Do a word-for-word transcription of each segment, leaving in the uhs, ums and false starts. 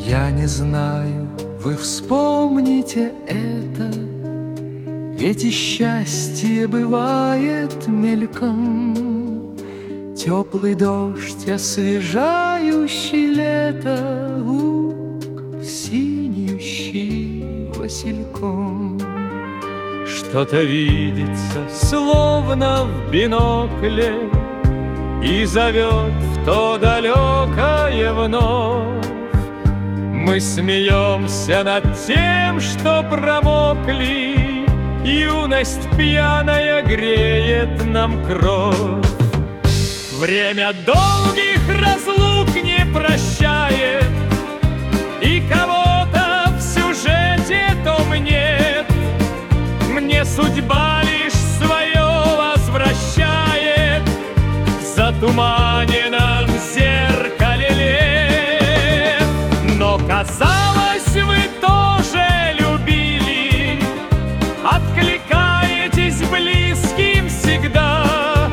Я не знаю, вы вспомните это, ведь и счастье бывает мельком. Теплый дождь, освежающий лето, луг, синеющий васильком. Что-то видится, словно в бинокле, и зовет в то далекое вновь. Мы смеемся над тем, что промокли, юность пьяная греет нам кровь. Время долгих разлук не прощает, и кого-то в сюжете том нет. Мне судьба лишь свое возвращает в затуманенном зеркале лет. Но казалось, вы тоже любили, откликаетесь близким всегда.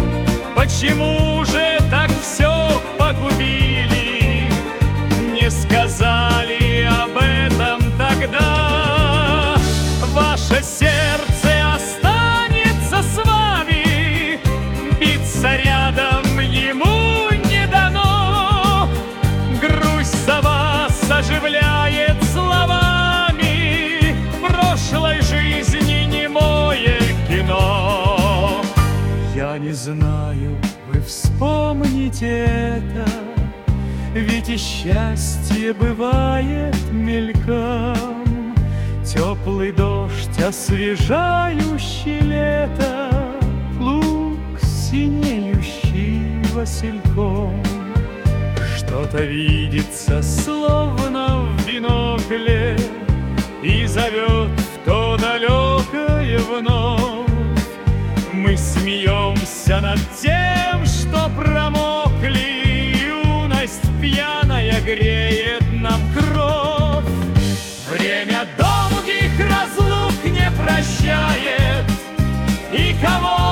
Почему же так все погубили? Не сказали об этом тогда. Ваше сердце останется с вами, биться рядом ему не дано. Грусть за вас оживляет словами, прошлой жизни немое кино. Я не знаю, вы вспомните это, ведь и счастье бывает мельком. Теплый дождь, освежающий лето, луг, синеющий васильком. Что-то видится, словно в бинокле, и зовет в то далекое вновь. Мы смеемся над тем, что промокли, юность пьяная греет нам кровь. Время долгих разлук не прощает, и кого